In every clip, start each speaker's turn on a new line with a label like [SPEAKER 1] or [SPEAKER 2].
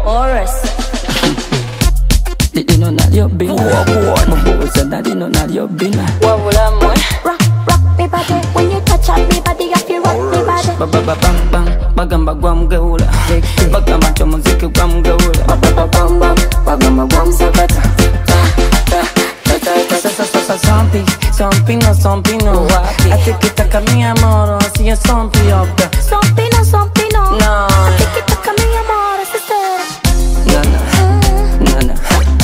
[SPEAKER 1] Oris.
[SPEAKER 2] Di no na yo bin. Mabuo sa daddy no na yo bin.
[SPEAKER 1] Wawula mo.
[SPEAKER 3] Rock me body. When you touch on me body, I feel rock me body.
[SPEAKER 2] Bang bang, bagamba gwam gaula. Bagamba cho muziki gwam gaula.
[SPEAKER 3] Bam bam, bagamba gwam sakata.
[SPEAKER 2] Sompino. A te que toca mi amor, así es sompino.
[SPEAKER 3] Sompino.
[SPEAKER 2] No.
[SPEAKER 3] A ti que toca mi amor, sister.
[SPEAKER 2] Nana.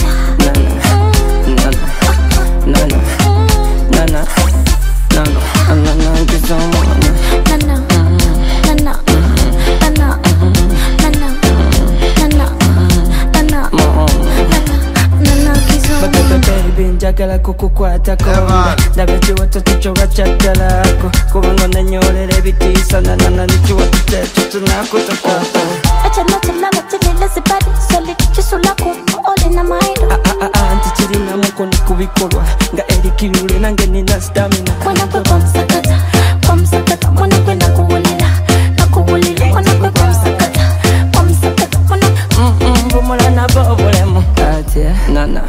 [SPEAKER 2] Njagala kukukwatako ndabe kiwato tukyowakyaddalako kubanga nanyolera ebitiisa nanana nikiwatuta tutunakutako nti kirinamuko ne ku bikolwa nga erikirule nange nina stamina mpumula nabo obulemu ati nana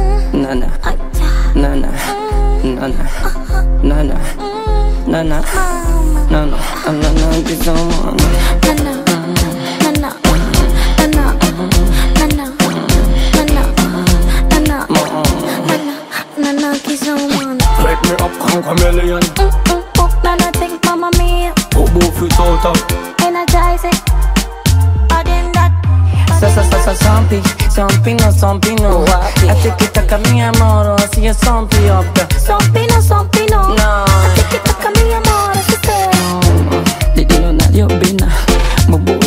[SPEAKER 4] Break me up, come chameleon.
[SPEAKER 3] Nana think mama mia.
[SPEAKER 4] Both it out of.
[SPEAKER 3] Energize it. Other than that.
[SPEAKER 2] Sompino. A te que toca mi amor, así es sompino.
[SPEAKER 3] Sompino.
[SPEAKER 2] No.
[SPEAKER 3] A ti que toca mi amor, sister.
[SPEAKER 2] Di no na yo bina. Mabuo